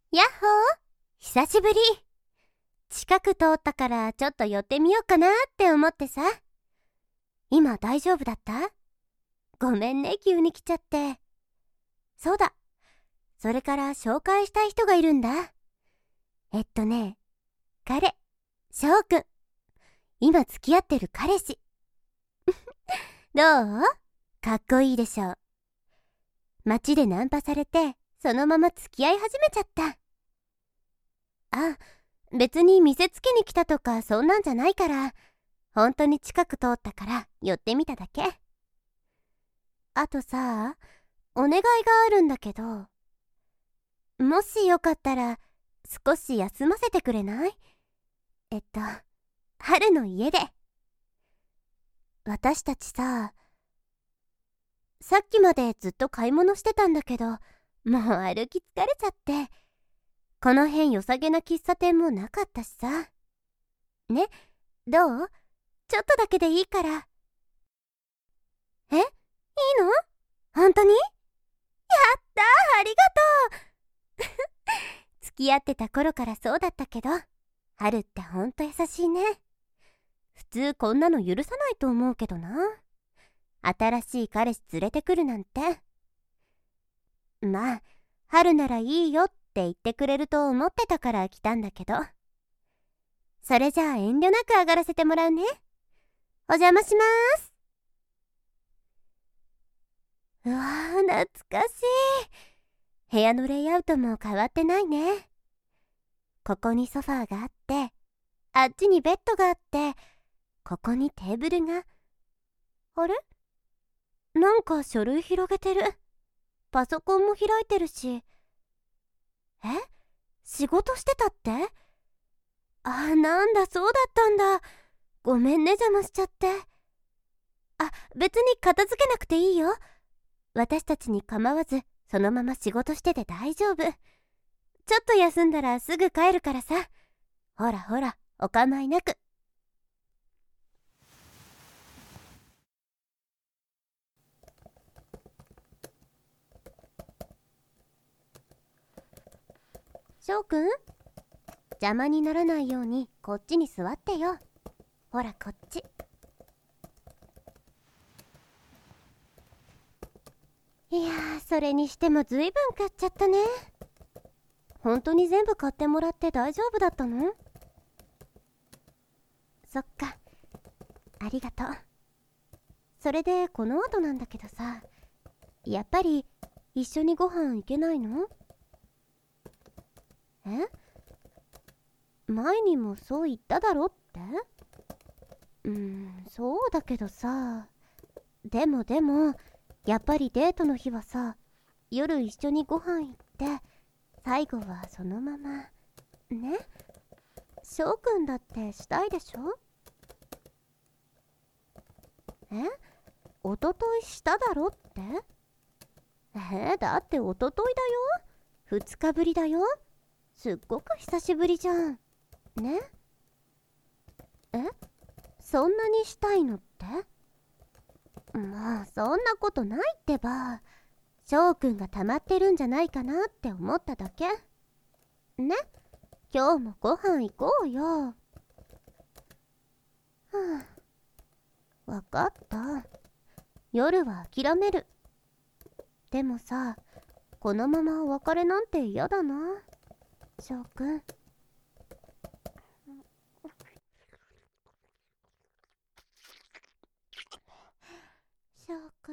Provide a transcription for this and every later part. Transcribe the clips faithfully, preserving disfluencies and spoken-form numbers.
やっほー、久しぶり。近く通ったからちょっと寄ってみようかなって思ってさ。今大丈夫だった？ごめんね、急に来ちゃって。そうだ、それから紹介したい人がいるんだ。えっとね、彼、翔くん。今付き合ってる彼氏。どう？かっこいいでしょ。街でナンパされて、そのまま付き合い始めちゃった。あ、別に見せつけに来たとかそんなんじゃないから、本当に近く通ったから寄ってみただけ。あとさ、お願いがあるんだけど、もしよかったら少し休ませてくれない？えっと、春の家で。私たちさ、さっきまでずっと買い物してたんだけど、もう歩き疲れちゃって、この辺良さげな喫茶店もなかったしさ。ね、どう？ちょっとだけでいいから。え？いいの？本当に？やったー、ありがとう。付き合ってた頃からそうだったけど、春ってほんと優しいね。普通こんなの許さないと思うけどな。新しい彼氏連れてくるなんて。まあ、春ならいいよって言ってくれると思ってたから来たんだけど。それじゃあ遠慮なく上がらせてもらうね。お邪魔しまーす。うわー、懐かしい。部屋のレイアウトも変わってないね。ここにソファーがあって、あっちにベッドがあって、ここにテーブルが。あれ？なんか書類広げてる。パソコンも開いてるし。え？仕事してたって？あ、なんだ、そうだったんだ。ごめんね、邪魔しちゃって。あ、別に片付けなくていいよ。私たちに構わず、そのまま仕事してて大丈夫。ちょっと休んだらすぐ帰るからさ。ほらほら、お構いなく。翔くん、邪魔にならないようにこっちに座ってよ。ほらこっち。いやー、それにしてもずいぶん買っちゃったね。本当に全部買ってもらって大丈夫だったの？そっか、ありがとう。それでこの後なんだけどさ、やっぱり一緒にご飯行けないの？え？前にもそう言っただろって？うーん、そうだけどさ。でもでも、やっぱりデートの日はさ、夜一緒にご飯行って、最後はそのまま。ね？翔くんだってしたいでしょ？え？おとといしただろって？えー、だっておとといだよ。ふつかぶりだよ。すっごく久しぶりじゃん。ね？え？そんなにしたいのって？まあそんなことないってば。翔くんが溜まってるんじゃないかなって思っただけ。ね？今日もご飯行こうよ。はあ、わかった。夜は諦める。でもさ、このままお別れなんて嫌だな、翔くん。翔くん。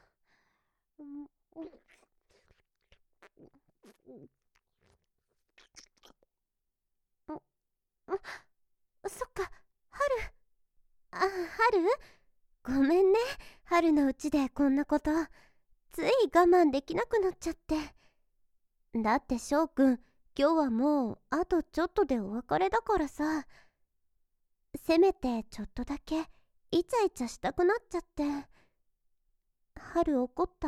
そっか、春。あ、春？ごめんね、春のうちでこんなこと。つい我慢できなくなっちゃって。だって翔くん、今日はもうあとちょっとでお別れだからさ。せめてちょっとだけイチャイチャしたくなっちゃって。春怒った？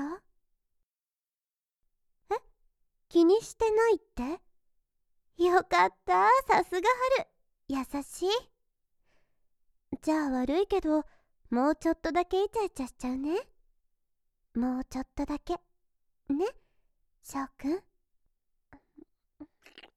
え？気にしてないって？よかった、さすが春。優しい。じゃあ悪いけど、もうちょっとだけイチャイチャしちゃうね。もうちょっとだけ。ね、翔くん。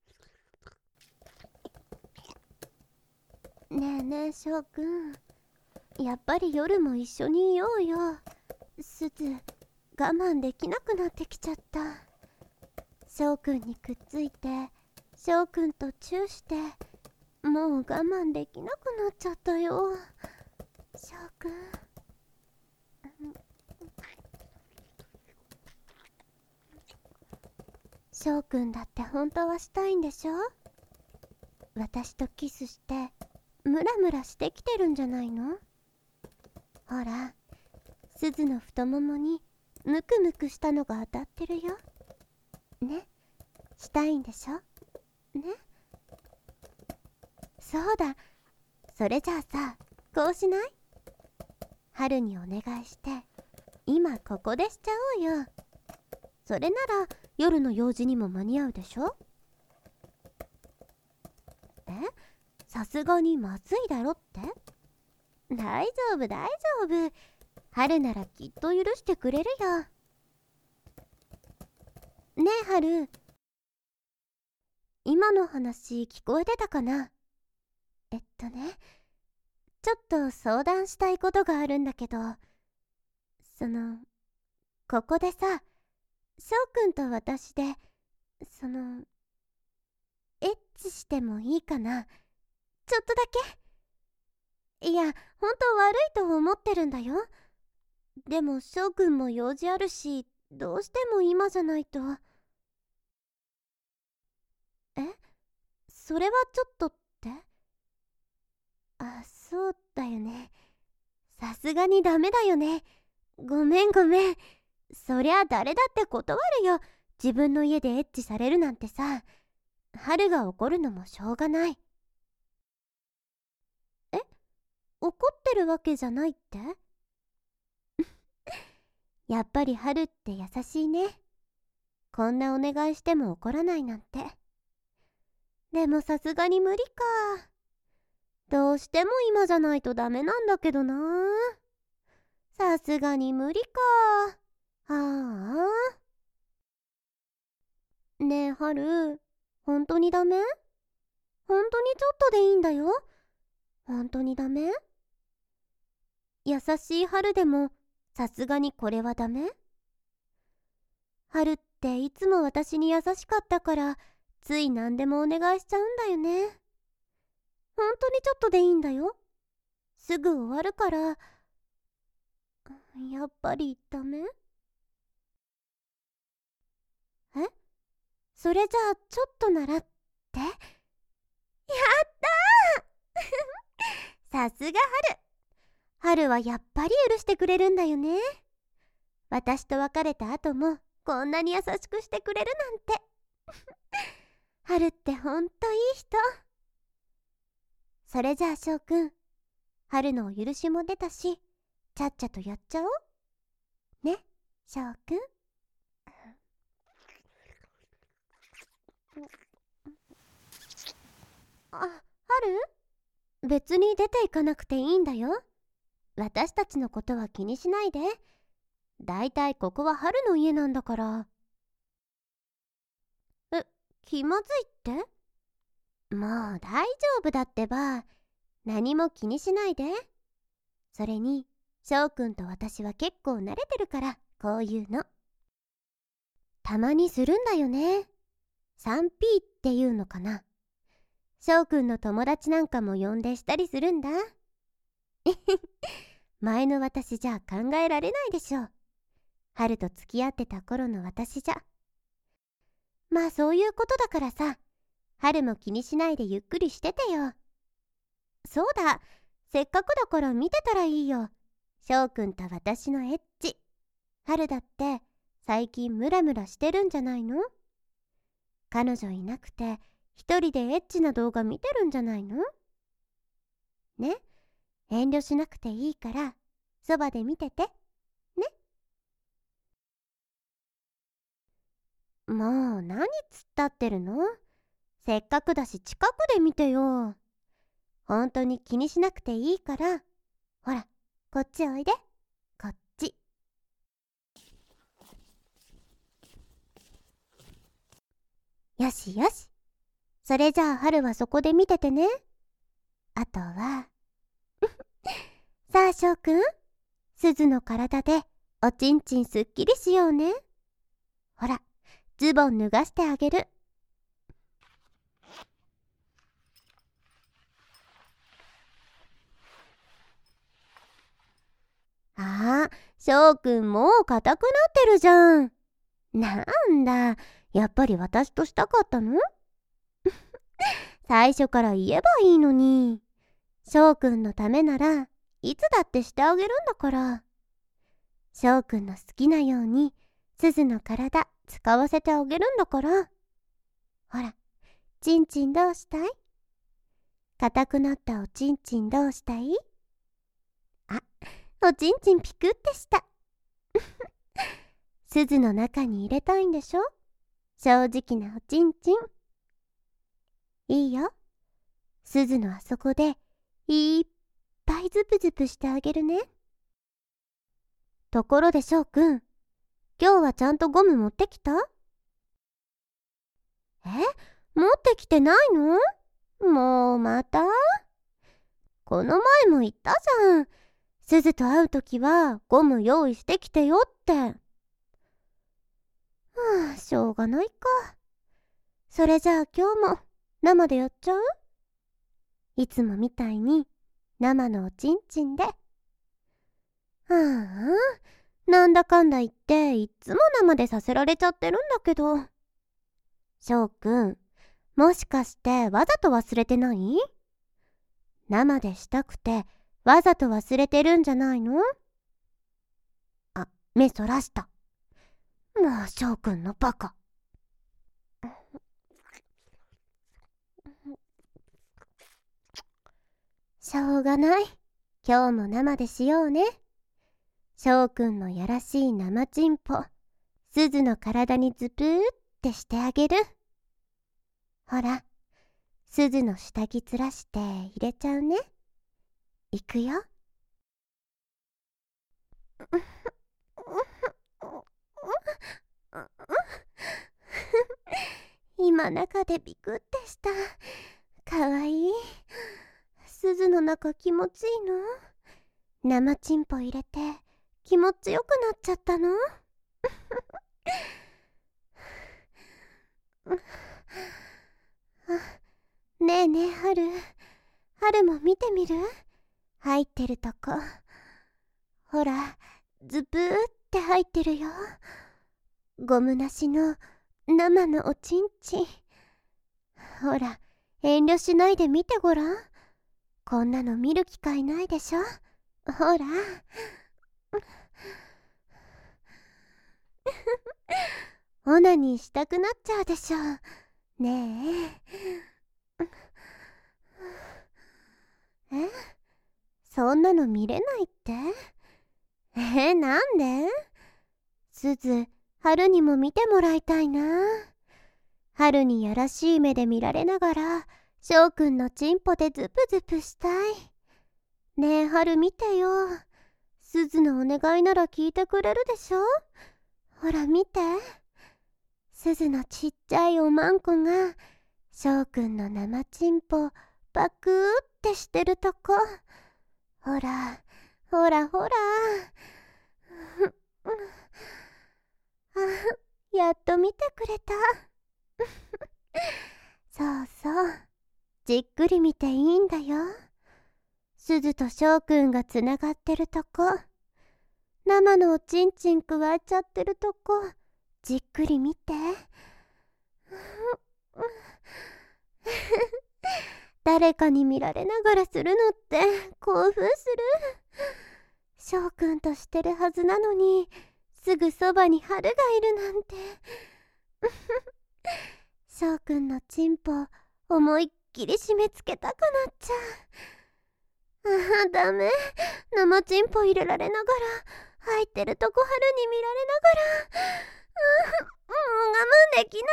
ねえねえ翔くん、やっぱり夜も一緒にいようよ。すず我慢できなくなってきちゃった。翔くんにくっついて翔くんとチューして、もう我慢できなくなっちゃったよ。翔くん、翔くんだって本当はしたいんでしょ。私とキスしてムラムラしてきてるんじゃないの。ほら、すずの太ももにムクムクしたのが当たってるよ。ね、したいんでしょね。そうだ、それじゃあさ、こうしない？春にお願いして今ここでしちゃおうよ。それなら夜の用事にも間に合うでしょ。え、さすがにまずいだろって。大丈夫大丈夫、春ならきっと許してくれるよ。ねえ春、今の話聞こえてたかな。えっとね、ちょっと相談したいことがあるんだけど、そのここでさ、翔くんと私でそのエッチしてもいいかな。ちょっとだけ。いや、ほんと悪いと思ってるんだよ。でも翔くんも用事あるし、どうしても今じゃないと。え、それはちょっとって？あ、そうだよね。さすがにダメだよね。ごめんごめん。そりゃ誰だって断るよ。自分の家でエッチされるなんてさ。春が怒るのもしょうがない。え、怒ってるわけじゃないって？やっぱり春って優しいね。こんなお願いしても怒らないなんて。でもさすがに無理か。どうしても今じゃないとダメなんだけどな。さすがに無理か。はあ。ねえ春、本当にダメ？本当にちょっとでいいんだよ。本当にダメ？優しい春でもさすがにこれはダメ？春っていつも私に優しかったからつい何でもお願いしちゃうんだよね。本当にちょっとでいいんだよ。すぐ終わるから。やっぱりダメ？え、それじゃあちょっとならって。やったーさすが春。春はやっぱり許してくれるんだよね。私と別れた後もこんなに優しくしてくれるなんて。春ってほんといい人。それじゃあ翔くん、春のお許しも出たし、ちゃっちゃとやっちゃおうね、翔くん。あ、春？別に出ていかなくていいんだよ。私たちのことは気にしないで。だいたいここは春の家なんだから。え、気まずいって？もう大丈夫だってば。何も気にしないで。それに翔くんと私は結構慣れてるから、こういうのたまにするんだよね。 スリーピー っていうのかな。翔くんの友達なんかも呼んでしたりするんだ。前の私じゃ考えられないでしょ。春と付き合ってた頃の私じゃ。まあそういうことだからさ、春も気にしないでゆっくりしててよ。そうだ、せっかくだから見てたらいいよ。翔くんと私のエッチ。春だって最近ムラムラしてるんじゃないの？彼女いなくて一人でエッチな動画見てるんじゃないの？ね、遠慮しなくていいからそばで見ててね。もう何突っ立ってるの？せっかくだし近くで見てよ。本当に気にしなくていいから。ほら、こっちおいで。こっち。よしよし。それじゃあ春はそこで見ててね。 あとはさあ翔くん、すずの体でおちんちんすっきりしようね。ほら、ズボン脱がしてあげる。ああ、翔くんもう硬くなってるじゃん。なんだ、やっぱり私としたかったの？最初から言えばいいのに。翔くんのためならいつだってしてあげるんだから。翔くんの好きなようにすずの体使わせてあげるんだから。ほら、ちんちんどうしたい？硬くなったおちんちんどうしたい？あ、おちんちんピクってした。すずの中に入れたいんでしょ？正直なおちんちん。いいよ。すずのあそこでいっぱいズプズプしてあげるね。ところで翔くん、今日はちゃんとゴム持ってきた？え？持ってきてないの？もうまた？この前も言ったじゃん。すずと会うときはゴム用意してきてよって。はあ、しょうがないか。それじゃあ今日も生でやっちゃう？いつもみたいに生のおちんちんで。はあ、なんだかんだ言っていっつも生でさせられちゃってるんだけど。翔くん、もしかしてわざと忘れてない？生でしたくてわざと忘れてるんじゃないの？あ、目そらした。もう翔くんのバカ。しょうがない。今日も生でしようね。翔くんのやらしい生チンポ、すずの体にズプーってしてあげる。ほら、すずの下着ずらして入れちゃうね。いくよ。今中でビクってした。かわいい。すずの中気持ちいいの？生チンポ入れて気持ちよくなっちゃったの？ねえねえ春、春も見てみる？入ってるとこ。ほら、ズプーって入ってるよ。ゴムなしの生のおちんちん。ほら、遠慮しないで見てごらん。こんなの見る機会ないでしょ。ほら。オナニーしたくなっちゃうでしょ。ねえ。え？そんなの見れないって？え、なんで？すず、春にも見てもらいたいな。春にやらしい目で見られながら翔くんのチンポでズプズプしたい。ねえ春見てよ。すずのお願いなら聞いてくれるでしょ。ほら見て。すずのちっちゃいおまんこが翔くんの生チンポパクーってしてるとこ。ほらほらほら。あ、やっと見てくれた。そうそう、じっくり見ていいんだよ。すずと翔くんがつながってるとこ、生のおちんちんくわえちゃってるとこ、じっくり見て。誰かに見られながらするのって興奮する。翔くんとしてるはずなのに、すぐそばに春がいるなんて。翔くんのチンポ思いっきり締め付けたくなっちゃう。ああ、ダメ。生チンポ入れられながら、入ってるとこ春に見られながら、うもう我慢できない。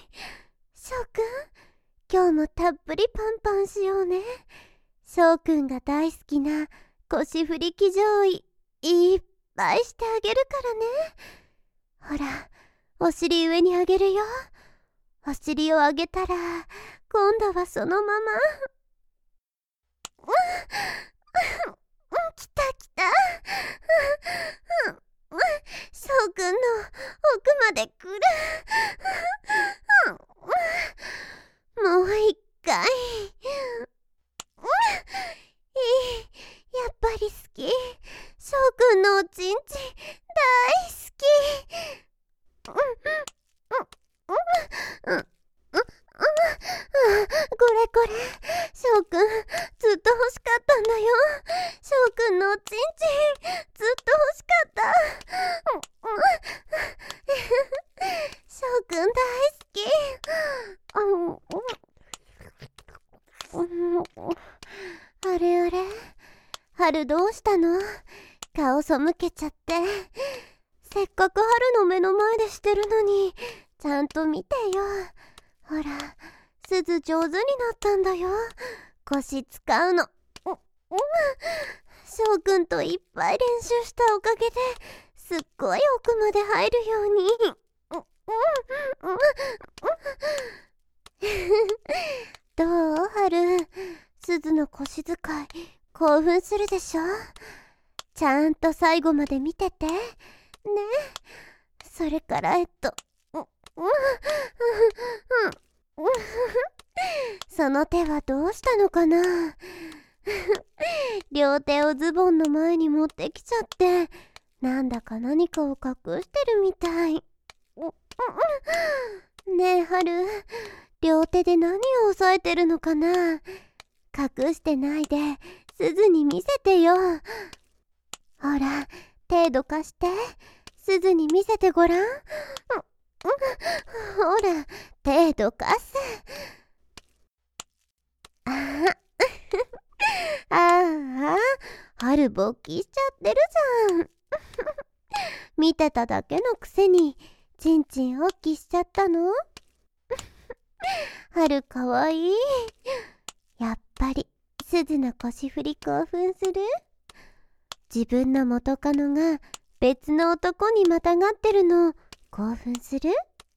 翔くん、今日もたっぷりパンパンしようね。翔くんが大好きな腰振り騎乗位いっぱいしてあげるからね。ほら、お尻上にあげるよ。お尻を上げたら今度はそのまま。 しかったんだよ。翔くんのおちんちん、ずっと欲しかった。翔くん大好き。あれあれ、春どうしたの？顔背けちゃって。せっかく春の目の前でしてるのに、ちゃんと見てよ。ほら、鈴上手になったんだよ。腰使うの。翔くんといっぱい練習したおかげですっごい奥まで入るように。どう？春、鈴の腰使い興奮するでしょ？ちゃんと最後まで見ててね。それからえっとその手はどうしたのかな。両手をズボンの前に持ってきちゃって、なんだか何かを隠してるみたい。ねえ春、両手で何を押さえてるのかな。隠してないで鈴に見せてよ。ほら、手どかして鈴に見せてごらん。ほら、手どかす。ああああ、春勃起しちゃってるじゃん。見てただけのくせにちんちんおっきしちゃったの？春かわいい。やっぱり鈴の腰振り興奮する？自分の元カノが別の男にまたがってるの興奮する？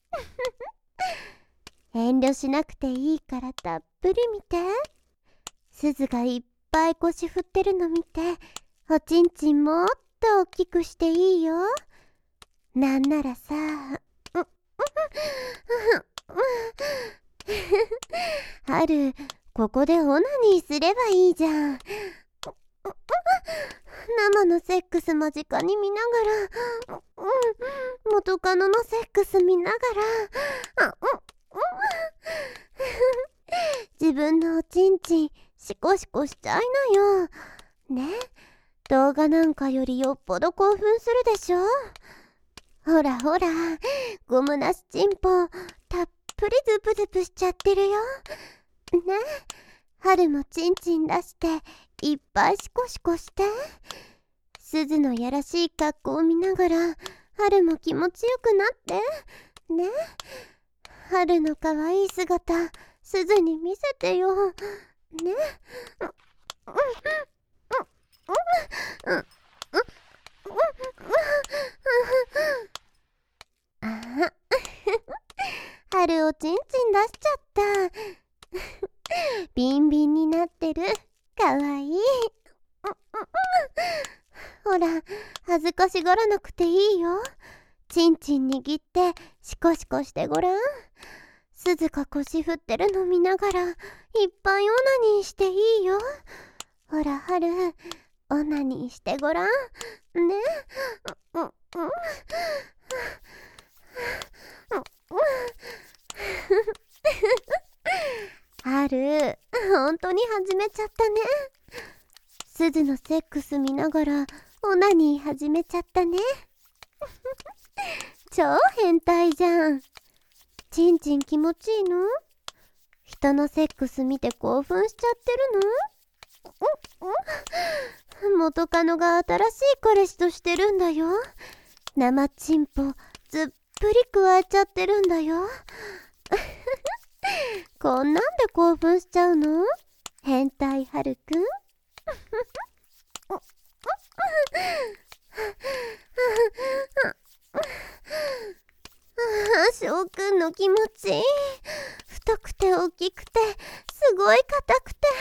遠慮しなくていいからたっぷり見て。鈴がいっぱい腰振ってるの見て、おちんちんもっと大きくしていいよ。なんならさ、春、ここでオナニーすればいいじゃん。生のセックス間近に見ながら、元カノのセックス見ながら、自分のおちんちんシコシコしちゃいなよ。ね、動画なんかよりよっぽど興奮するでしょ。ほらほら、ゴムなしチンポたっぷりズプズプしちゃってるよ。ね、春もチンチン出していっぱいシコシコして。鈴のやらしい格好を見ながら春も気持ちよくなってね。春の可愛い姿鈴に見せてよね。あ春おちんちん出しちゃった。ビンビンになってる。かわいい。ほら、恥ずかしがらなくていいよ。ちんちん握ってシコシコしてごらん。鈴が腰振ってるの見ながらいっぱいオナニーしていいよ。ほら春、オナニーしてごらんね。うんうん春、本当に始めちゃったね。鈴のセックス見ながらオナニー始めちゃったね。超変態じゃん。ちんちん気持ちいいの？人のセックス見て興奮しちゃってるの？元カノが新しい彼氏としてるんだよ。生チンポずっぷり加えちゃってるんだよ。こんなんで興奮しちゃうの？変態春くん。翔くんの気持ちいい。太くて大きくてすごい硬くて、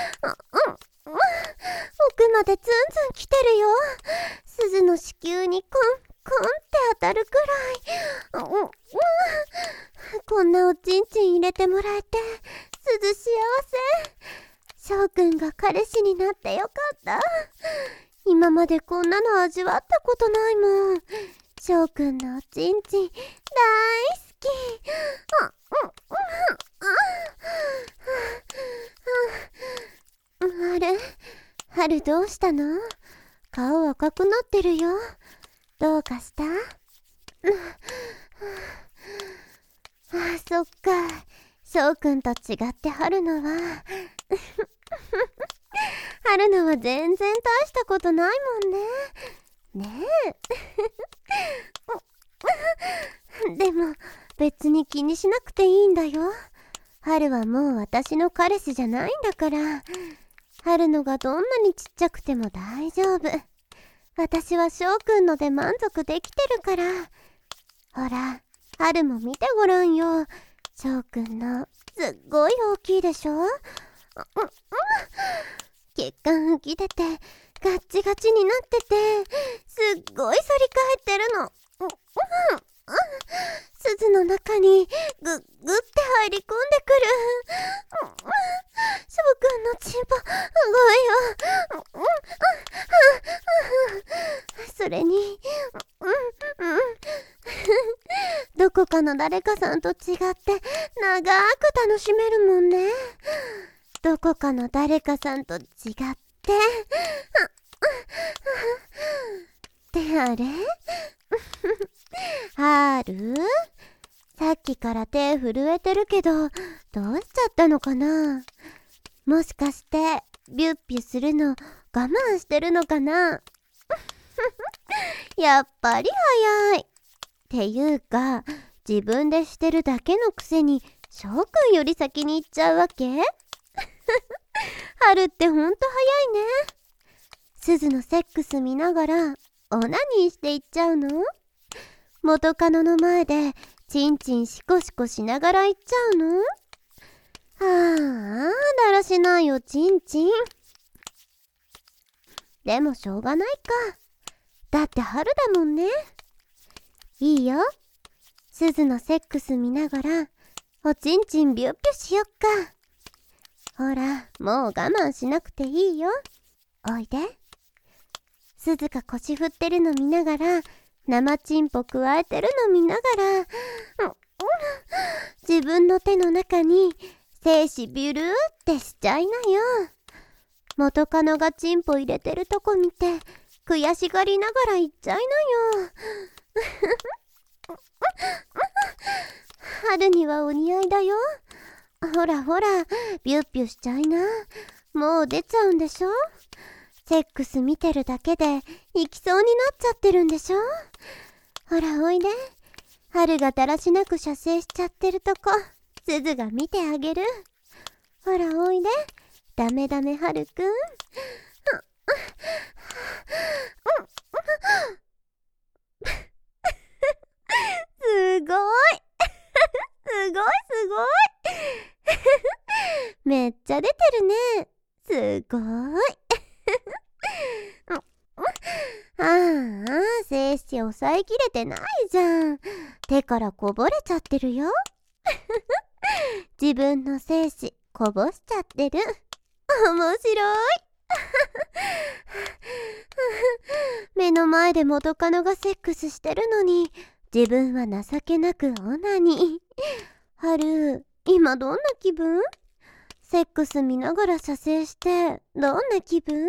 奥までツンツン来てるよ。鈴の子宮にコンコンって当たるくらい。こんなおちんちん入れてもらえて鈴幸せ。翔くんが彼氏になってよかった。今までこんなの味わったことないもん。翔くんのおちんちん大好き。あれ、 春どうしたの？顔赤くなってるよ。どうかした？あ、そっか。翔くんと違って春菜は春菜は全然大したことないもんね。ねえでも別に気にしなくていいんだよ。春はもう私の彼氏じゃないんだから。春のがどんなにちっちゃくても大丈夫。私は翔くんので満足できてるから。ほら、春も見てごらんよ。翔くんのすっごい大きいでしょ。血管浮き出てガッチガチになってて、すっごい反り返ってるの。鈴の中にぐっぐって入り込んでくる。翔くんのチンポ、ごめんよ。それに、どこかの誰かさんと違って長く楽しめるもんね。どこかの誰かさんと違ってってあれはる？さっきから手震えてるけど、どうしちゃったのかな？もしかしてビュッピュするの我慢してるのかな？やっぱり早い。っていうか、自分でしてるだけのくせに翔くんより先に行っちゃうわけ？春ってほんと早いね。鈴のセックス見ながらオナニーしていっちゃうの？元カノの前でチンチンシコシコしながら行っちゃうの？はあ、だらしないよチンチン。でもしょうがないか。だって春だもんね。いいよ。鈴のセックス見ながらおちんちんビュッビュしよっか。ほら、もう我慢しなくていいよ。おいで。鈴が腰振ってるの見ながら、生チンポくわえてるの見ながら、うん、自分の手の中に精子ビュルーってしちゃいなよ。元カノがチンポ入れてるとこ見て悔しがりながら言っちゃいなよ。春にはお似合いだよ。ほらほら、ビュッビュしちゃいな。もう出ちゃうんでしょ？セックス見てるだけで行きそうになっちゃってるんでしょ？ほらおいで。春がだらしなく射精しちゃってるとこ、鈴が見てあげる。ほらおいで。ダメダメ春くん。すごいすごいすごいめっちゃ出てるね。すごいああ、精子抑えきれてないじゃん。手からこぼれちゃってるよ。自分の精子こぼしちゃってる。面白い目の前で元カノがセックスしてるのに自分は情けなくオナニー。春、今どんな気分？セックス見ながら射精してどんな気分？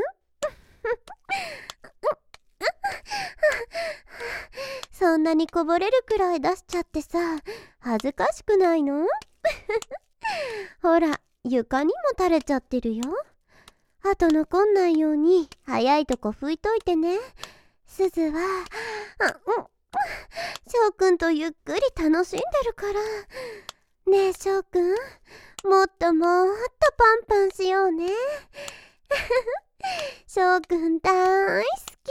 そんなにこぼれるくらい出しちゃってさ、恥ずかしくないの？ほら、床にも垂れちゃってるよ。あと残んないように早いとこ拭いといてね。鈴は、翔くんとゆっくり楽しんでるから。ねえ翔くん、もっともっとパンパンしようね。翔くん大好き。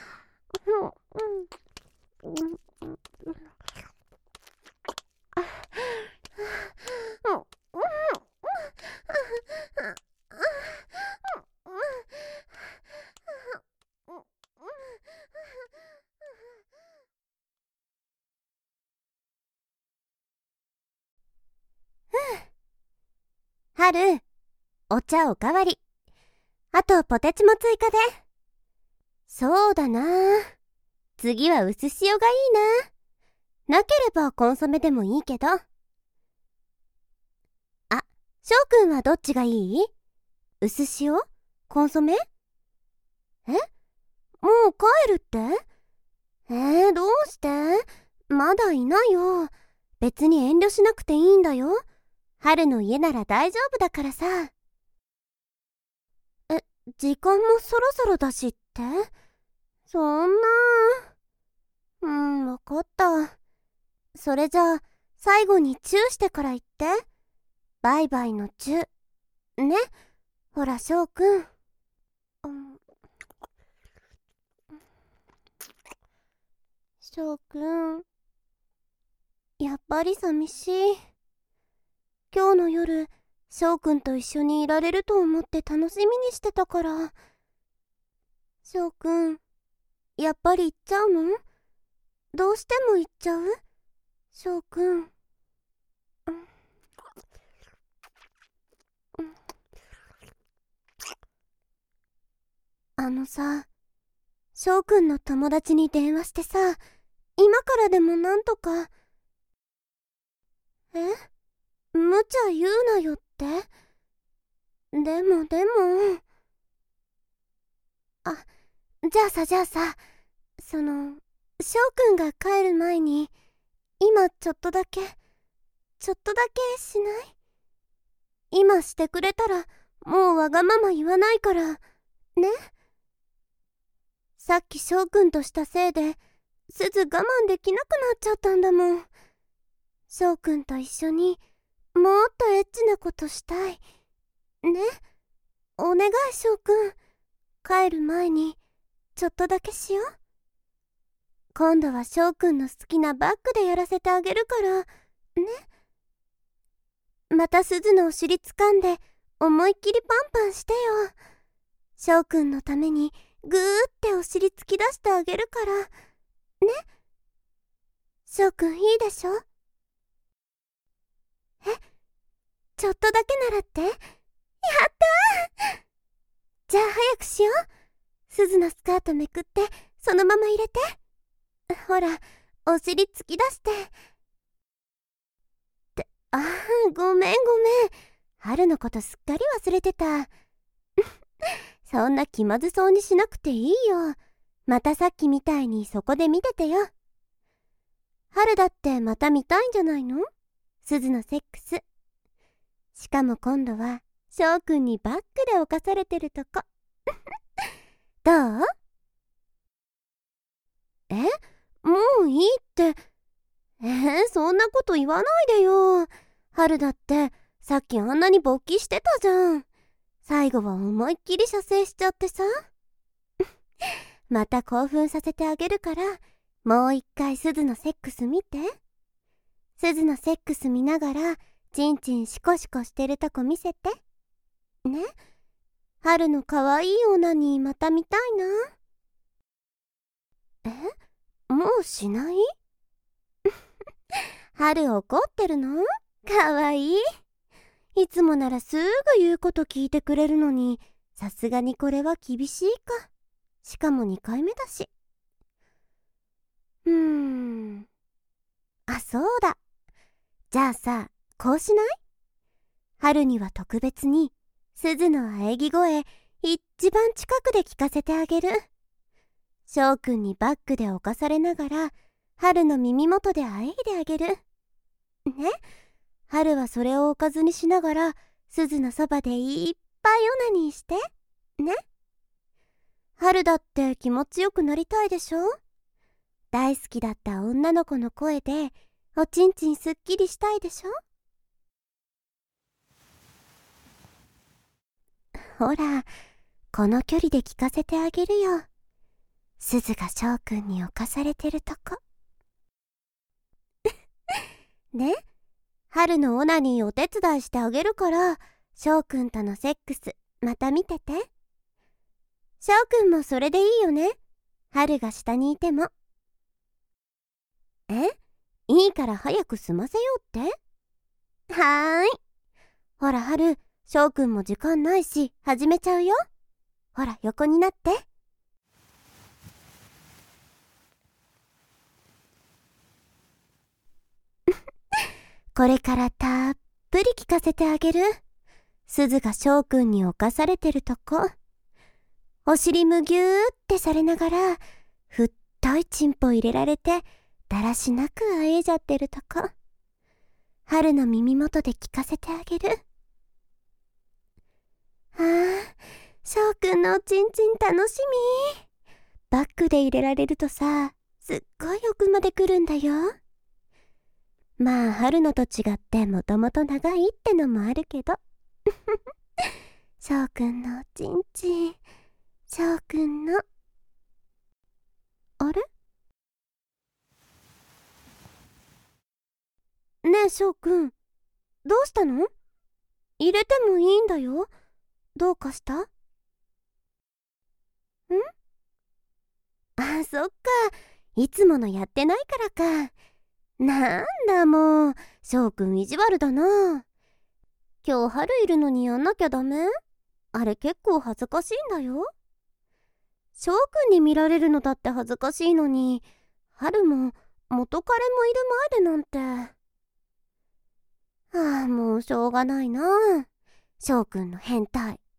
春、お茶おかわり。あとポテチも追加で。そうだな。次は薄塩がいいな。なければコンソメでもいいけど。あ、翔くんはどっちがいい？薄塩？コンソメ？ え？もう帰るって？えー、どうして？まだいないよ。別に遠慮しなくていいんだよ。春の家なら大丈夫だからさ。え、時間もそろそろだしって？そんな。うん、わかった。それじゃあ、最後にチューしてから言って。バイバイのチュー。ね。ほら、翔くん。うん、翔くん。やっぱり寂しい。今日の夜、翔くんと一緒にいられると思って楽しみにしてたから。翔くん、やっぱり行っちゃうの？どうしても行っちゃう？翔くん。うん、うん、あのさ、翔くんの友達に電話してさ、今からでもなんとか。え？無茶言うなよって？でもでも。あ、じゃあさじゃあさ、その、翔くんが帰る前に、今ちょっとだけ、ちょっとだけしない？今してくれたら、もうわがまま言わないから、ね？さっき翔くんとしたせいで、すず我慢できなくなっちゃったんだもん。翔くんと一緒に、もっとエッチなことしたい。ね？お願い翔くん。帰る前に、ちょっとだけしよう。今度は翔くんの好きなバッグでやらせてあげるから、ね？またすずのお尻掴んで、思いっきりパンパンしてよ。翔くんのために、ぐーってお尻突き出してあげるから、ね？翔くんいいでしょ？え？ちょっとだけならって？やったー！じゃあ早くしよう。すずのスカートめくって、そのまま入れて。ほら、お尻突き出して。って、あー、ごめんごめん。春のことすっかり忘れてた。そんな気まずそうにしなくていいよ。またさっきみたいにそこで見ててよ。春だってまた見たいんじゃないの？すずのセックス。しかも今度は翔くんにバッグで犯されてるとこ。どう？え？もういいって。えー、そんなこと言わないでよ。春だってさっきあんなに勃起してたじゃん。最後は思いっきり射精しちゃってさ。また興奮させてあげるから、もう一回すずのセックス見て。すずのセックス見ながら、チンチンシコシコしてるとこ見せて。ね？春のかわいいオナニーまた見たいな。え？もうしない？春怒ってるの？かわいい。いつもならすぐ言うこと聞いてくれるのに、さすがにこれは厳しいか。しかもにかいめだし。うーん。あ、そうだ。じゃあさ、こうしない？春には特別に、すずの喘ぎ声、一番近くで聞かせてあげる。翔くんにバッグで侵されながら、春の耳元で喘いであげる。ね？春はそれをおかずにしながら、すずのそばでいっぱいオナニーして。ね？春だって気持ちよくなりたいでしょ？大好きだった女の子の声で、おちんちんすっきりしたいでしょ？ほら、この距離で聞かせてあげるよ。すずが翔くんに侵されてるとこ。ね？春のオナニーお手伝いしてあげるから、翔くんとのセックス、また見てて。翔くんもそれでいいよね？春が下にいても。え？いいから早く済ませようって？はーい。ほら春、翔くんも時間ないし、始めちゃうよ。ほら横になって。これからたっぷり聞かせてあげる。すずが翔くんに侵されてるとこ。 お尻むぎゅーってされながら、太いチンポ入れられて、だらしなくあえいじゃってるとこ。春の耳元で聞かせてあげる。ああ、翔くんのおちんちん楽しみ。バッグで入れられるとさ、すっごい奥まで来るんだよ。まあ、春のと違ってもともと長いってのもあるけど。翔くんのおちんちん、翔くんの。あれ？ねえ翔くん、どうしたの？入れてもいいんだよ。どうかした？ん？あ、そっか。いつものやってないからか。なんだもう、翔くん意地悪だな。今日春いるのにやんなきゃダメ？あれ結構恥ずかしいんだよ。翔くんに見られるのだって恥ずかしいのに、春も元彼もいる前でなんて。ああ、もうしょうがないな。翔くんの変態。ね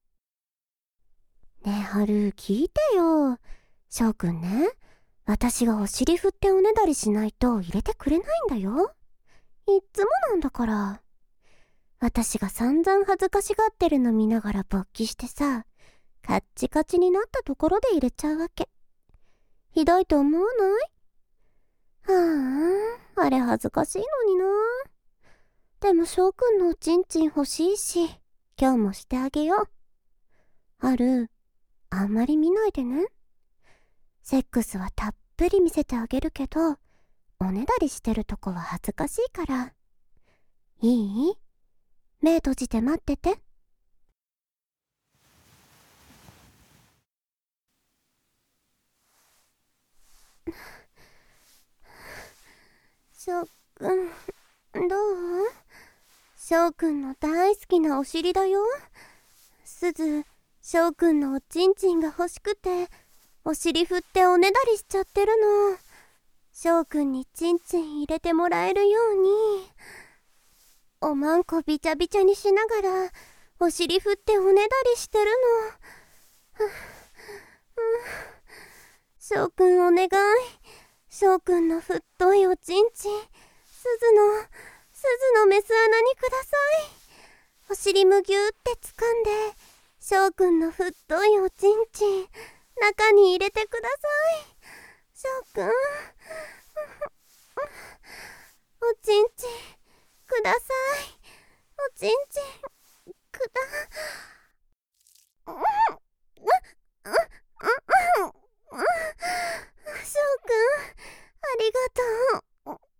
え春、聞いてよ。翔くんね、私がお尻振っておねだりしないと入れてくれないんだよ。いっつもなんだから。私が散々恥ずかしがってるの見ながら勃起してさ、カッチカチになったところで入れちゃうわけ。ひどいと思わない？はあ、あれ恥ずかしいのにな。でも翔くんのおちんちん欲しいし、今日もしてあげよう。春、あんまり見ないでね。セックスはたっぷり見せてあげるけど、おねだりしてるとこは恥ずかしいから。いい？目閉じて待ってて。翔くん、どう？翔くんの大好きなお尻だよ。すず、翔くんのおちんちんが欲しくて、お尻振っておねだりしちゃってるの。翔くんにちんちん入れてもらえるように。おまんこびちゃびちゃにしながら、お尻振っておねだりしてるの。翔くんお願い。翔くんの太いおちんちん、すずの、すずのメス穴にください。お尻むぎゅーって掴んで、翔くんの太いおちんちん、中に入れてください。翔くん、おちんちん、ください。おちんちん、くだ、翔くん、ありがとう。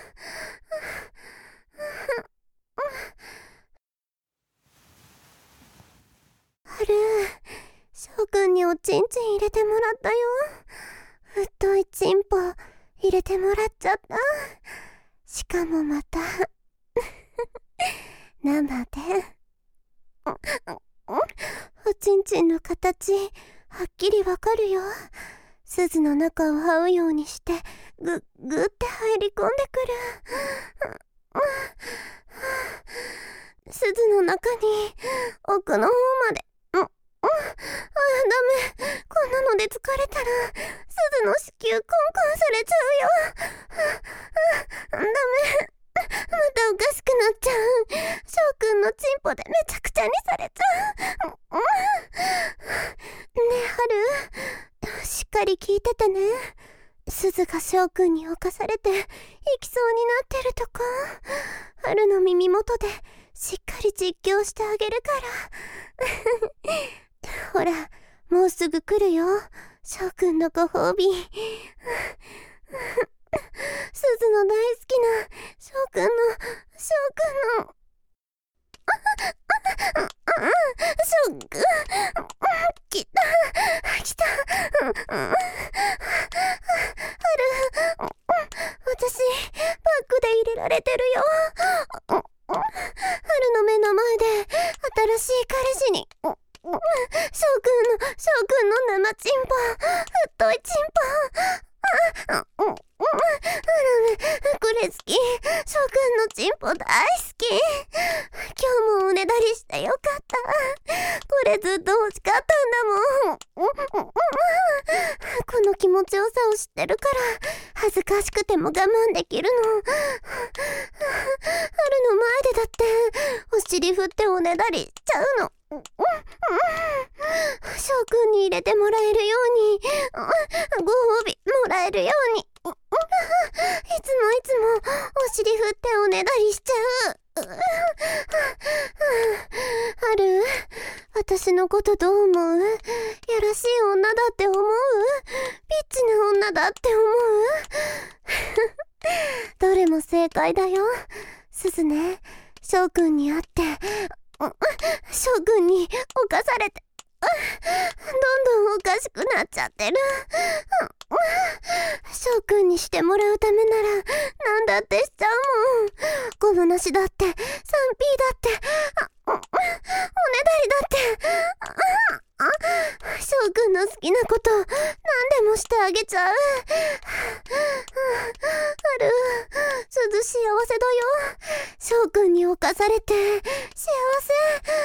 春、翔くんにおちんちん入れてもらったよ。太いチンポ入れてもらっちゃった。しかもまた生で。おちんちんの形はっきりわかるよ。鈴の中を這うようにしてぐぐって入り込んでくる。鈴の中に奥の方まで。あ、ダメ。こんなので疲れたら鈴の子宮コンコンされちゃうよ。ダメ。またおかしくなっちゃう。翔くんのチンポでめちゃくちゃにされちゃう。ねえ春、しっかり聞いててね。鈴が翔くんに侵されて行きそうになってるとこ、春の耳元でしっかり実況してあげるからほら、もうすぐ来るよ、翔くんのご褒美。鈴の大好きな翔くんの翔くんの翔くん、来た来た。春、私バッグで入れられてるよ。春の目の前で新しい彼氏に翔くんの翔くんの生チンポ、太いチンポ。 これ好き。翔くんのチンポ大好き。今日もおねだりしてよかった。これずっと欲しかったんだもん。この気持ちよさを知ってるから恥ずかしくても我慢できるの。春の前でだってお尻振っておねだりしちゃうの。翔くんに入れてもらえるように、ご褒美もらえるように、いつもいつもお尻振っておねだりしちゃう。春、私のことどう思う？やらしい女だって思う？ピッチな女だって思う？どれも正解だよ。すずね、翔くんに会って翔くんに侵されてどんどんおかしくなっちゃってる。翔くんにしてもらうためならなんだってしちゃうもん。ゴムなしだって スリーピー だっておねだりだって翔くんの好きなこと何でもしてあげちゃう。春、すず幸せだよ。翔くんに侵されて幸せ。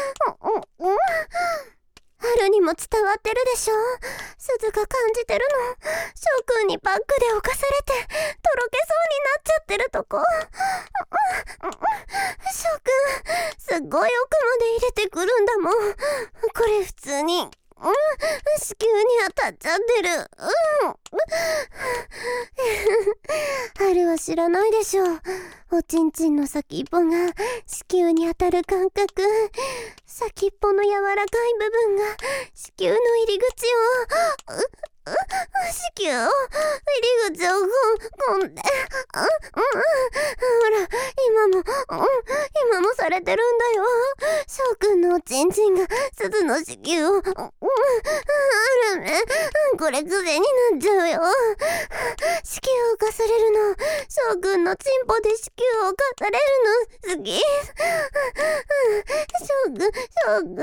春にも伝わってるでしょ。すずが感じてるの。翔くんにバッグで侵されてとろけそうになっちゃってるとこ。翔くんすっごい奥まで入れてくるんだもん。これ普通にうん子宮に当たっちゃってる。うん春は知らないでしょ。おちんちんの先っぽが子宮に当たる感覚。先っぽの柔らかい部分が子宮の入り口をうう子宮を入り口をこんで、あ、うん、ほら今も、うん、今もされてるんだよ。翔くんのおちんちんがすずの子宮を、うん、あるね。これ癖になっちゃうよ。子宮を犯されるの。翔くんのチンポで子宮を犯されるの好き。翔くん、翔くん。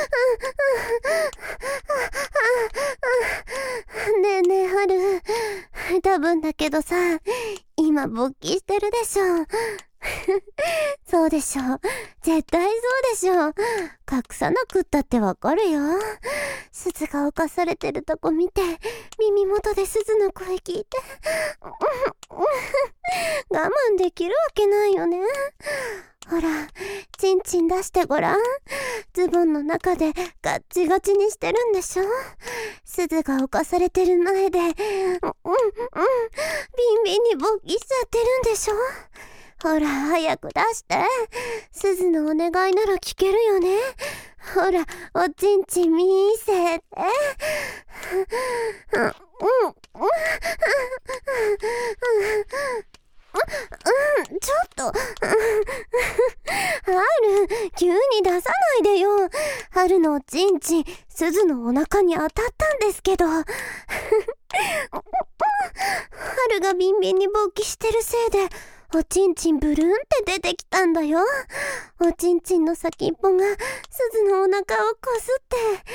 ねえねえ春、多分だけどさ、今勃起してるでしょ。そうでしょ。絶対そうでしょ。隠さなくったってわかるよ。すずが犯されてるとこ見て、耳元ですずの声聞いて我慢できるわけないよね。ほら、チンチン出してごらん。ズボンの中でガッチガチにしてるんでしょ。すずが犯されてる前で、うんうんうん、ビンビンに勃起しちゃってるんでしょ。ほら、早く出して。すずのお願いなら聞けるよね。ほら、おちんちん見せて。うんうんうん、ちょっと。春、急に出さないでよ。春のおちんちん、すずのお腹に当たったんですけど。春がビンビンに勃起してるせいで、おちんちんブルーンって出てきたんだよ。おちんちんの先っぽがすずのお腹をこすって。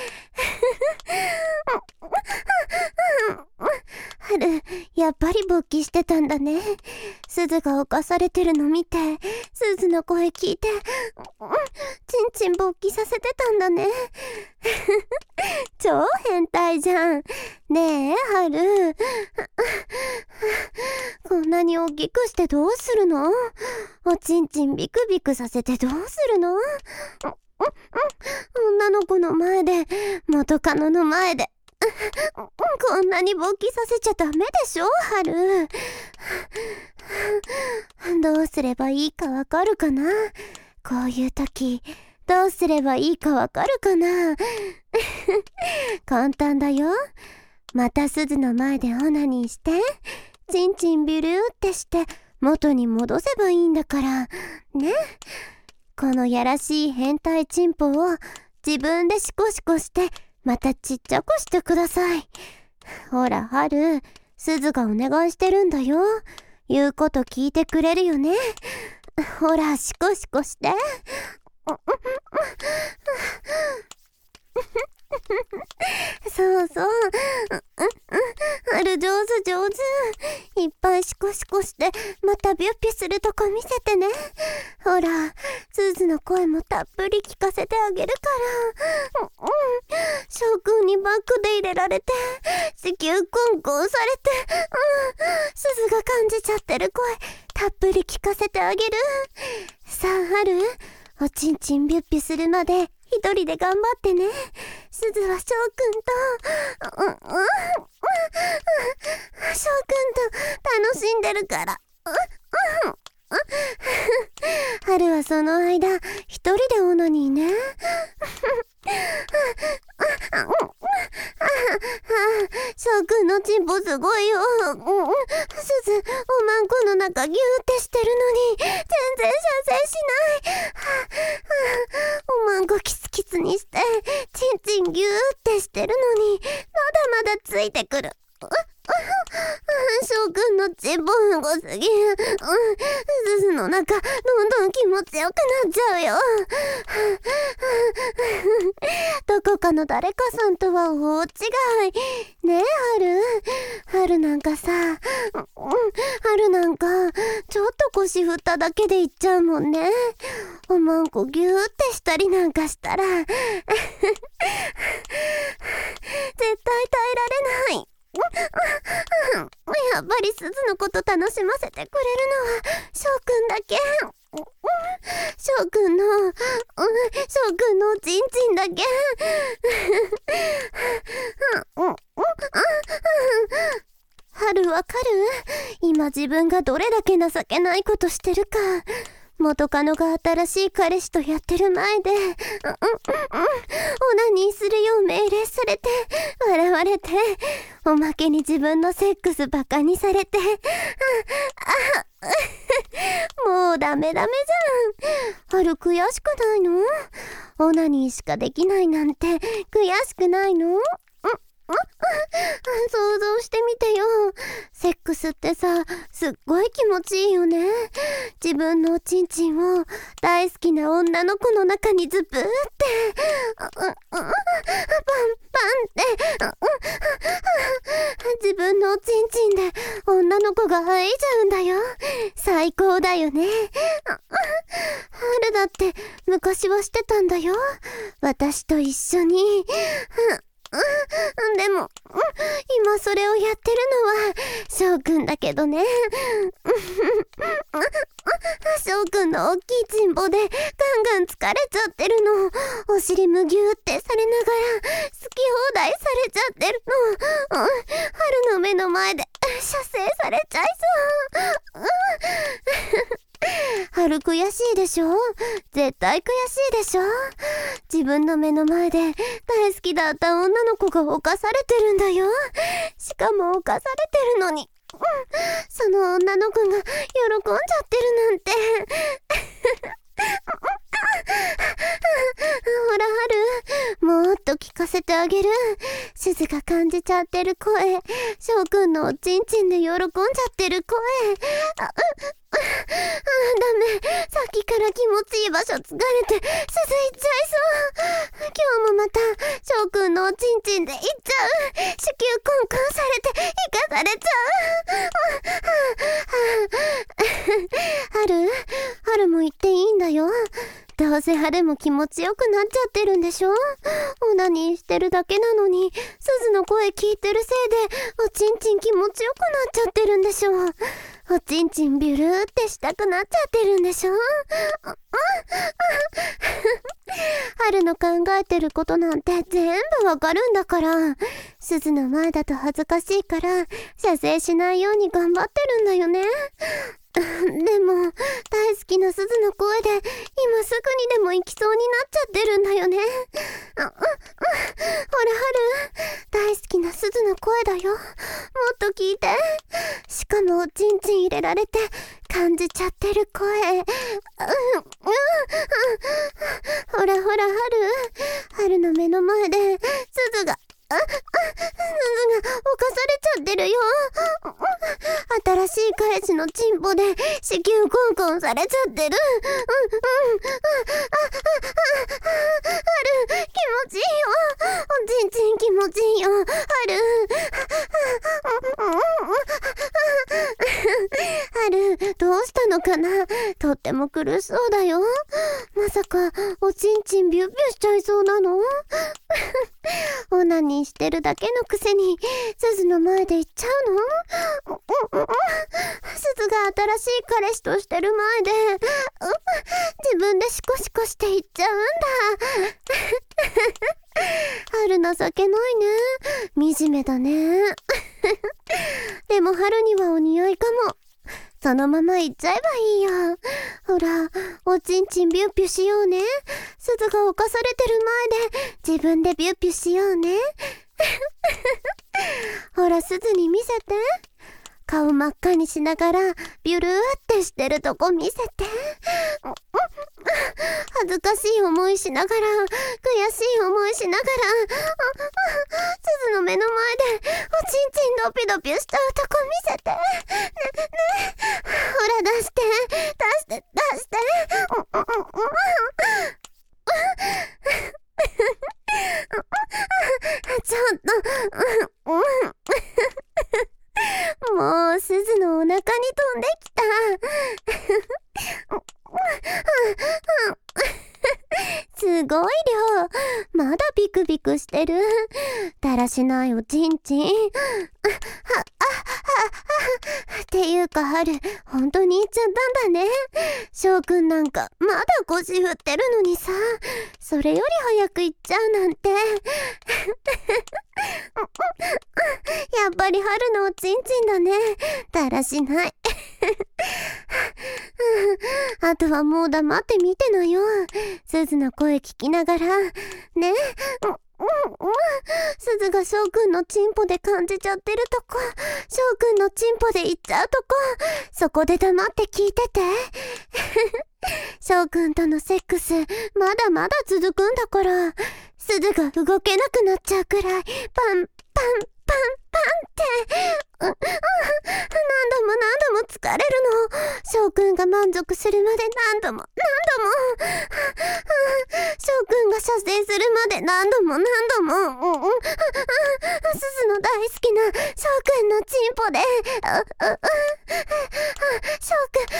春、やっぱり勃起してたんだね。すずが犯されてるの見て、すずの声聞いて、ちんちん勃起させてたんだね。超変態じゃん。ねえ、春。こんなに大きくしてどうするの？おちんちんビクビクさせてどうするの？女の子の前で、元カノの前で。こんなに勃起させちゃダメでしょ、春。どうすればいいかわかるかな？こういう時、どうすればいいかわかるかな？簡単だよ。またすずの前でオナニーして、チンチンビュルーってして元に戻せばいいんだからね。このやらしい変態チンポを自分でシコシコしてまたちっちゃくしてください。ほら春、すずがお願いしてるんだよ。言うこと聞いてくれるよね。ほらシコシコして。そうそう。春上手上手。いっぱいシするとこ見せてね。ほら、すずの声もたっぷり聞かせてあげるから。うんうん。翔くんにバッグで入れられて、子宮コンコンされて、うん。すずが感じちゃってる声、たっぷり聞かせてあげる。さあ、春、おちんちんビュッビュするまで一人で頑張ってね。すずは翔くんと、うんうん、翔くんと楽しんでるから。うんうん、春はその間一人でオナニーね。翔くんのチンポすごいよ。すず、おまんこの中ギューってしてるのに全然射精しない。おまんこキツキツにしてチンチンギューってしてるのにまだまだついてくる。翔くんのチンポすごすぎる。すずの中どんどん気持ちよくなっちゃうよ。どこかの誰かさんとは大違いねえ。春春なんかさ、春なんかちょっと腰振っただけでいっちゃうもんね。おまんこギューってしたりなんかしたら絶対耐えられない。やっぱりすずのこと楽しませてくれるのは翔くんだけ。翔くんの、翔くんのおちんちんだけ。春わかる？今自分がどれだけ情けないことしてるか。元カノが新しい彼氏とやってる前で、うんうんうん、オナニーするよう命令されて、笑われて、おまけに自分のセックスバカにされて、もうダメダメじゃん。春悔しくないの？オナニーしかできないなんて悔しくないの？想像してみてよ。セックスってさ、すっごい気持ちいいよね。自分のおちんちんを大好きな女の子の中にズブーってパンパンって自分のおちんちんで女の子が吐いちゃうんだよ。最高だよね。春だって昔はしてたんだよ、私と一緒に。でも今それをやってるのは翔くんだけどね。翔くんの大きいチンポでガンガン疲れちゃってるの。お尻むぎゅーってされながら好き放題されちゃってるの。春の目の前で射精されちゃいそう。春悔しいでしょ？絶対悔しいでしょ？自分の目の前で大好きだった女の子が犯されてるんだよ。しかも犯されてるのに、うん、その女の子が喜んじゃってるなんて。ほら春、もっと聞かせてあげる。すずが感じちゃってる声、翔くんのおちんちんで喜んじゃってる声。ああダメ、さっきから気持ちいい場所疲れてすずいっちゃいそう。今日もまた翔くんのおちんちんでいっちゃう。子宮コンコンされて生かされちゃう。春春も言っていいんだよ。どうせ春も気持ちよくなっちゃってるんでしょ。オナニーしてるだけなのにすずの声聞いてるせいでおちんちん気持ちよくなっちゃってるんでしょ。おちんちんビュルーってしたくなっちゃってるんでしょ。春の考えてることなんて全部わかるんだから。すずの前だと恥ずかしいから射精しないように頑張ってるんだよね。でも大好きなすずの声で今すぐにでも行きそうになっちゃってるんだよね。ほら春、大好きなすずの声だよ。もっと聞いて。しかもおちんちん入れられて感じちゃってる声。うんうん、ほらほら春、春の目の前ですずがあ、あ、すずが犯されちゃってるよ。新しい彼氏のチンポで子宮コンコンされちゃってる。うんうん、あ、あ、あ、春、気持ちいいよ。おちんちん気持ちいいよ。春、春、どうしたのかな。 悪そうだよ。まさかおちんちんビュービューしちゃいそうなの？オナニーしてるだけのくせにすずの前で言っちゃうの？すずが新しい彼氏としてる前で自分でシコシコして言っちゃうんだ。春情けないね。惨めだね。でも春にはお似合いかも。そのまま言っちゃえばいいよ。ほら、おちんちんビューピューしようね。すずが犯されてる前で自分でビューピューしようね。ほら、すずに見せて。顔真っ赤にしながらビュルーってしてるとこ見せて。恥ずかしい思いしながら、悔しい思いしながら、すずの目の前でおちんちんドピドピしちゃうとこ見せて。ね、ね、ほら出して、出して、出して。ちょっと、もうすずのお腹に飛んできた。すごい量。まだビクビクしてる。だらしないおちんちん。は、あ、あ、あ、っていうか春、本当に言っちゃったんだね。翔くんなんかまだ腰振ってるのにさ、それより早く行っちゃうなんて。やっぱり春のおちんちんだね。だらしない。あとはもう黙って見てなよ。すずの声聞きながら。ね。すずが翔くんのチンポで感じちゃってるとこ、翔くんのチンポで言っちゃうとこ、そこで黙って聞いてて。翔くんとのセックス、まだまだ続くんだから、すずが動けなくなっちゃうくらい、パン、パン、パン、パンって、う、うん、何度も何度も疲れるの。翔くんが満足するまで何度も何度も、翔くんが射精するまで何度も何度も、うんうん、すずの大好きな翔くんのチンポで、翔くん、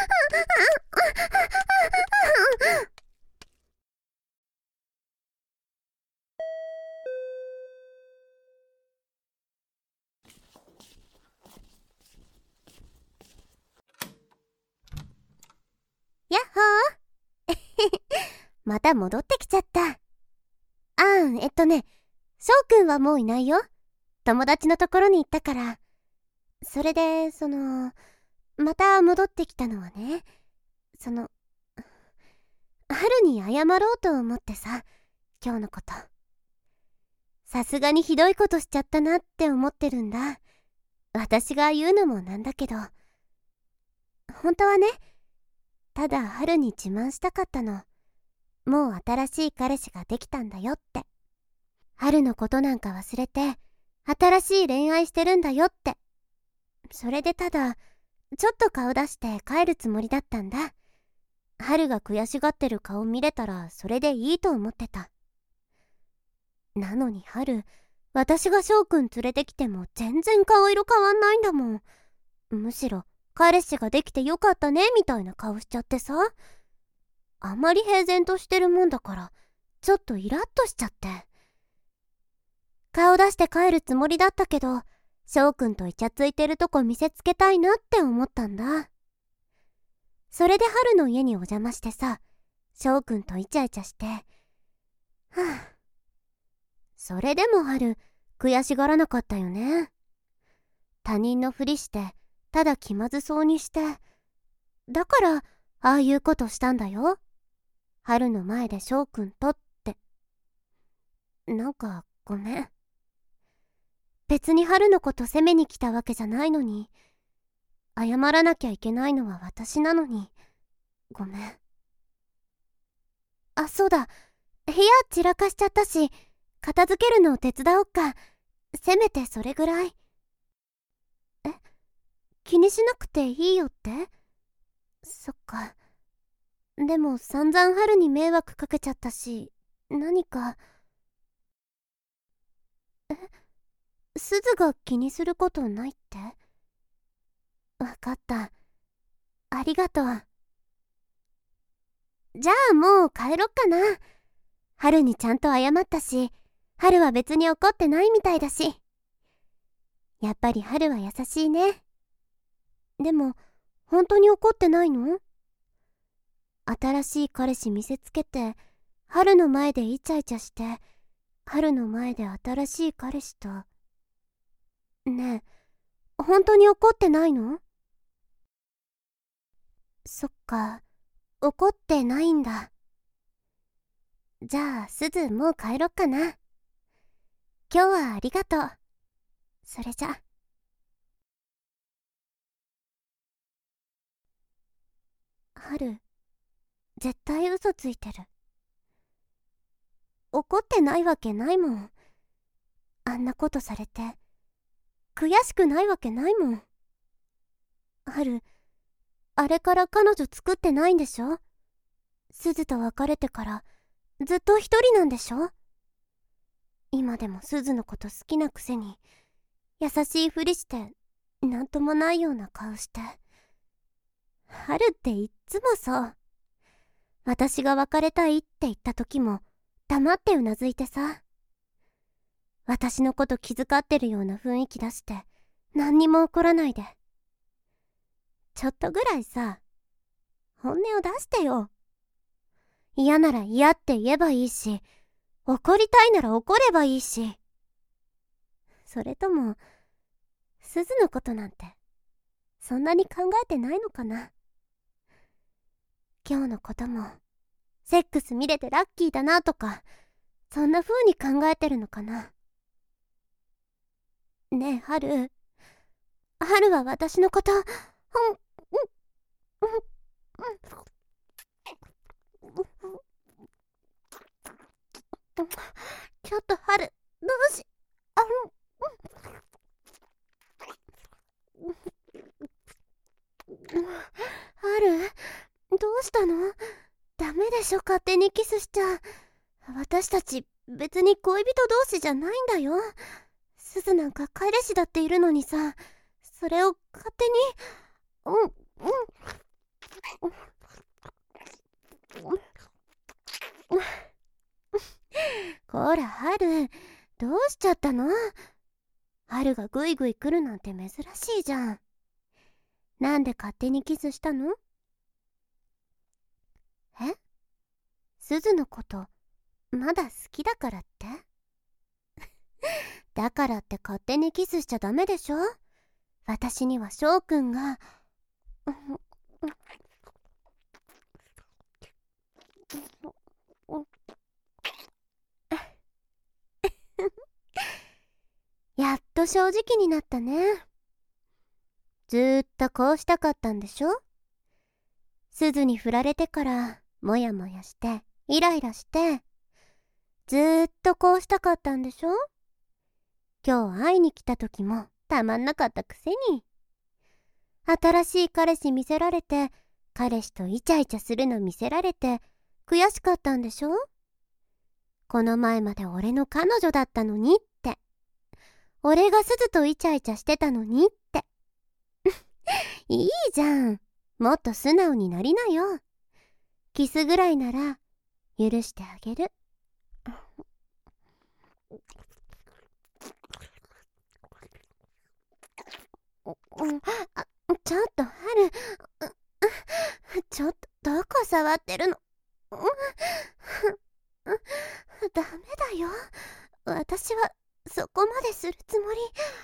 やっほー。また戻ってきちゃった。あー、えっとね、翔くんはもういないよ。友達のところに行ったから。それで、その、また戻ってきたのはね、その、春に謝ろうと思ってさ、今日のこと。さすがにひどいことしちゃったなって思ってるんだ。私が言うのもなんだけど。本当はね、ただ春に自慢したかったの。もう新しい彼氏ができたんだよって。春のことなんか忘れて、新しい恋愛してるんだよって。それでただ、ちょっと顔出して帰るつもりだったんだ。春が悔しがってる顔見れたらそれでいいと思ってた。なのに春、私が翔くん連れてきても全然顔色変わんないんだもん。むしろ、彼氏ができてよかったねみたいな顔しちゃってさ。あんまり平然としてるもんだから、ちょっとイラッとしちゃって。顔出して帰るつもりだったけど、翔くんとイチャついてるとこ見せつけたいなって思ったんだ。それで春の家にお邪魔してさ、翔くんとイチャイチャして。はぁ。それでも春、悔しがらなかったよね。他人のふりして、ただ気まずそうにして。だから、ああいうことしたんだよ。春の前で翔くんとって。なんか、ごめん。別に春のこと責めに来たわけじゃないのに、謝らなきゃいけないのは私なのに、ごめん。あ、そうだ。部屋散らかしちゃったし、片付けるのを手伝おっか。せめてそれぐらい。え、気にしなくていいよって？そっか。でも散々春に迷惑かけちゃったし、何か。え、すずが気にすることないって？わかった。ありがとう。 じゃあもう帰ろっかな。春にちゃんと謝ったし、春は別に怒ってないみたいだし。やっぱり春は優しいね。でも、本当に怒ってないの？新しい彼氏見せつけて、春の前でイチャイチャして、春の前で新しい彼氏と。ねえ、本当に怒ってないの？そっか、怒ってないんだ。じゃあ、すずもう帰ろっかな。今日はありがとう。それじゃ。春、絶対嘘ついてる。怒ってないわけないもん。あんなことされて、悔しくないわけないもん。春、あれから彼女作ってないんでしょ？すずと別れてからずっと一人なんでしょ？今でもすずのこと好きなくせに、優しいふりして、なんともないような顔して。春っていっつもそう。私が別れたいって言った時も、黙ってうなずいてさ。私のこと気遣ってるような雰囲気出して、何にも怒らないで。ちょっとぐらいさ、本音を出してよ。嫌なら嫌って言えばいいし、怒りたいなら怒ればいいし。それとも、すずのことなんて、そんなに考えてないのかな。今日のことも、セックス見れてラッキーだなとか、そんな風に考えてるのかな。ねえ、春。春は私のこと、うん、うん、うん、うん。ちょっと春、どうし、あ、うん、春、どうしたの？ダメでしょ、勝手にキスしちゃ。私たち、別に恋人同士じゃないんだよ。すずなんか彼氏だっているのにさ、それを勝手に、うん、うん、うん、こら、春、どうしちゃったの？春がグイグイ来るなんて珍しいじゃん。なんで勝手にキスしたの？え？すずのこと、まだ好きだからって？だからって勝手にキスしちゃダメでしょ？私には翔くんが、やっと正直になったね。ずーっとこうしたかったんでしょ？すずに振られてからもやもやしてイライラして、ずーっとこうしたかったんでしょ？今日会いに来た時もたまんなかったくせに。新しい彼氏見せられて、彼氏とイチャイチャするの見せられて悔しかったんでしょ？この前まで俺の彼女だったのにって。俺がすずとイチャイチャしてたのにって。いいじゃん。もっと素直になりなよ。キスぐらいなら許してあげる。あ、ちょっと春、ちょっとどこ触ってるの？ダメだよ。私はそこまでするつもり。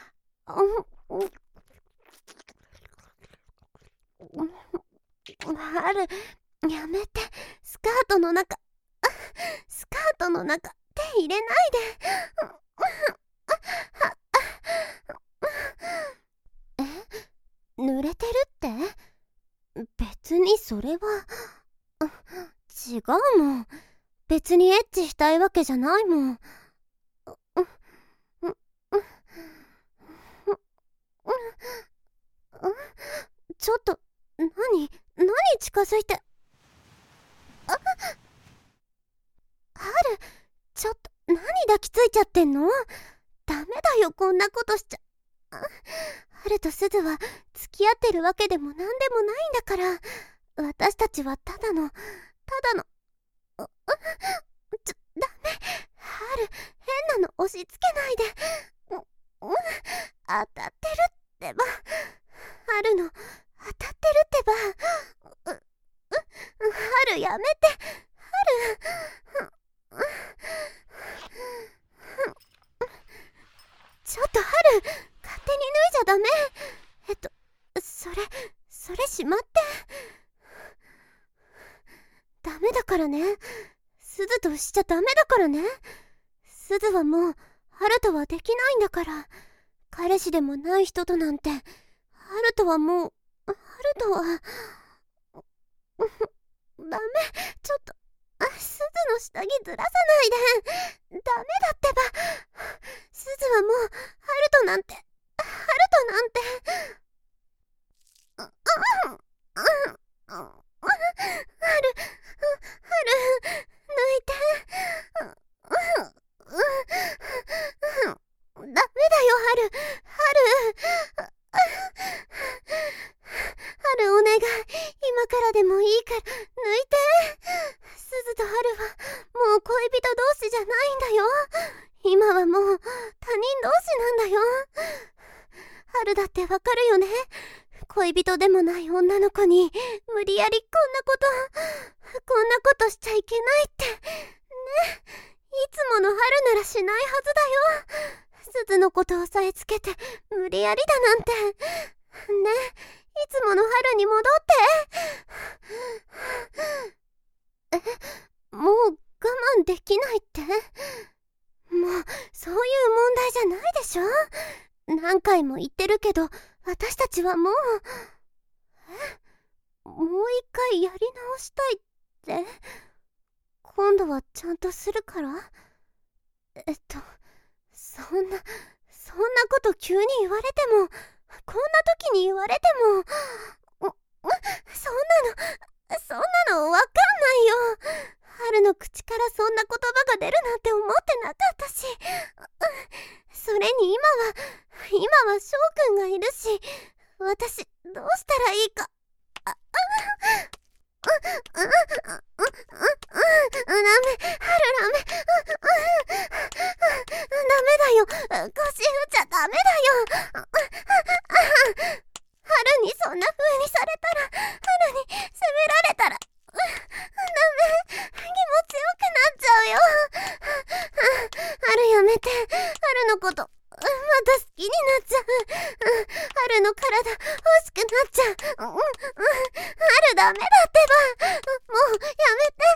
春、やめて。スカートの中、スカートの中手入れないで。え？濡れてるって？別にそれは、違うもん。別にエッチしたいわけじゃないもん。ちょっと、何？何近づいて。あ、春、ちょっと、何抱きついちゃってんの？ダメだよ、こんなことしちゃ。春とすずは付き合ってるわけでもなんでもないんだから。私たちはただのただの、ううちょ、ダメ。春、変なの押し付けないで。う、う、当たってるってば。春の、当たってるってば。う、う、春やめて。春、う、う、ちょっと春、勝手に脱いじゃダメ。えっと、それ、それしまって。ダメだからね。鈴としちゃダメだからね。鈴はもう、春とはできないんだから。彼氏でもない人となんて、春とはもう、春とは、ダメ、ちょっと、鈴の下着ずらさないで。ダメだってば。鈴はもう、春となんて、春となんて。う、うん、うん、うん、春、春、抜いて。ダメだよ、春。春。春、お願い。今からでもいいから、抜いて。鈴と春は、もう恋人同士じゃないんだよ。今はもう、他人同士なんだよ。春だってわかるよね。恋人でもない女の子に、無理やりこんなこと、こんなことしちゃいけないって。ね。いつもの春ならしないはずだよ。鈴のことを押さえつけて、無理やりだなんて。ね。いつもの春に戻って。え、もう我慢できないって？もう、そういう問題じゃないでしょ？何回も言ってるけど、私たちはもう、え、もう一回やり直したいって？今度はちゃんとするから？えっと、そんな、そんなこと急に言われても、こんな時に言われても、そんなの、そんなのわかんないよ。春の口からそんな言葉が出るなんて思ってなかったし、それに今は、今は翔くんがいるし、私、どうしたらいいか。あ、あ、う、う、う、う、う、う、ダメ、春ダメ、ダメだよ、腰振っちゃダメだよ。春にそんな風にされたら、春に責められたら、ダメ、気持ちよくなっちゃうよ。春やめて、春のこと、また好きになっちゃう。春の体欲しくなっちゃう。春ダメだってば。もうやめて。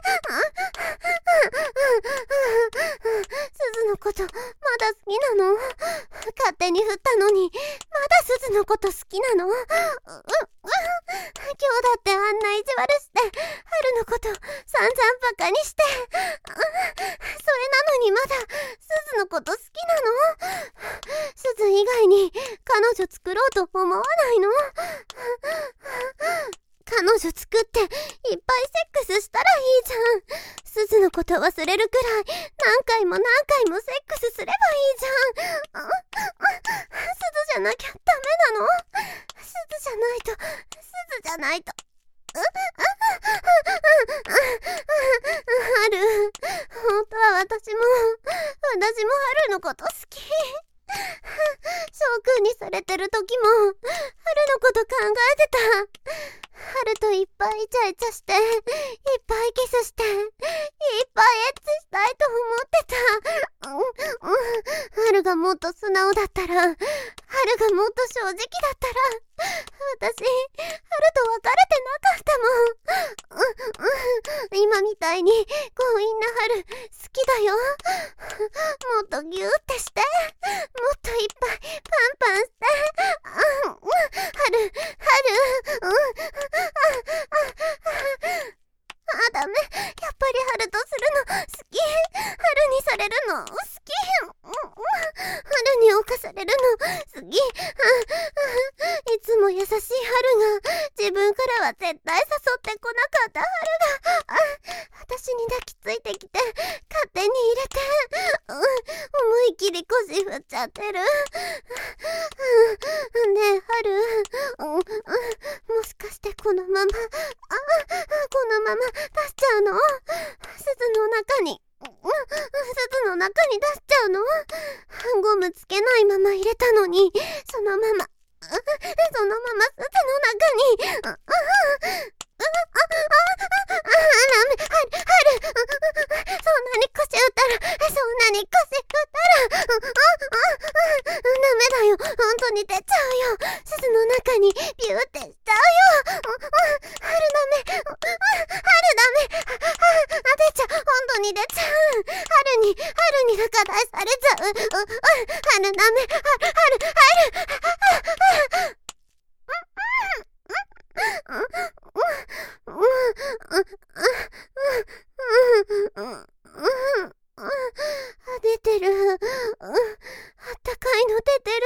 鈴のことまだ好きなの？勝手に振ったのにまだ鈴のこと好きなの？今日だってあんな意地悪して春のこと散々バカにして、それなのにまだ鈴のこと好きなの？鈴以外に彼女作ろうと思わないの？彼女作っていっぱいセックスしたらいいじゃん。鈴のこと忘れるくらい何回も何回もセックスすればいいじゃん。鈴じゃなきゃダメなの？鈴じゃないと、鈴じゃないと。春、本当は私も、私も春のこと好き。翔くんにされてる時も春のこと考えてた。春といっぱいイチャイチャして、いっぱいキスして、いっぱいエッチしたいと思ってた。うん、うん、春がもっと素直だったら、春がもっと正直だったら、私、春と別れてなかったもん。うん、うん、今みたいに強引な春、好きだよ。もっとギューってして、もっといっぱいパンパンして。うん、春、春、うん、あ、ダメ。やっぱり春とするの好き。春にされるの好き。春に侵されるの好き。いつも優しい春が自分からは絶対誘ってこなかった春が私に抱きついてきて勝手に入れて、思い切り腰振っぶっちゃってる。ねえ、春、うん、うん、もしかしてこのまま、あ、このまま出しちゃうの？鈴の中に、鈴の中に出しちゃうの？ゴムつけないまま入れたのに、そのまま、そのまま鈴の中に、あ、あ、あ、あ、あ、あ、ダメ、はる、はる、そんなに腰打ったら、そんなに腰打ったら、あ、あ、ダメだよ、本当に出ちゃうよ、鈴の中にビューってしちゃうよ、はるダメ、はるダメ、出ちゃう、本当に出ちゃう、はるに、はるに仲出されちゃう、はるダメ、はる、はる、はる、出てる。あったかいの出てる。